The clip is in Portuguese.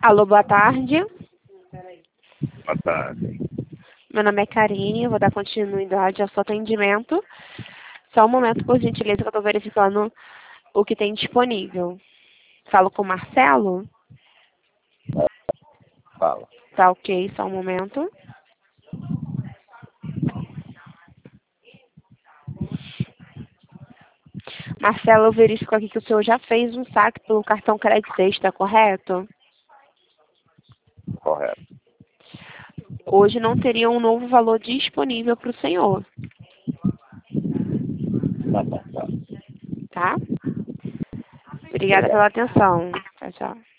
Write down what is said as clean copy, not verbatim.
Alô, boa tarde. Boa tarde. Meu nome é Karine, eu vou dar continuidade ao seu atendimento. Só um momento, por gentileza, que eu estou verificando o que tem disponível. Falo com o Marcelo? Fala. Tá ok, só um momento. Marcelo, eu verifico aqui que o senhor já fez um saque pelo cartão crédito extra, correto? Correto. Hoje não teria um novo valor disponível para o senhor, Tá bom, tá. tá? Obrigada Obrigado. pela atenção. Tchau, tchau.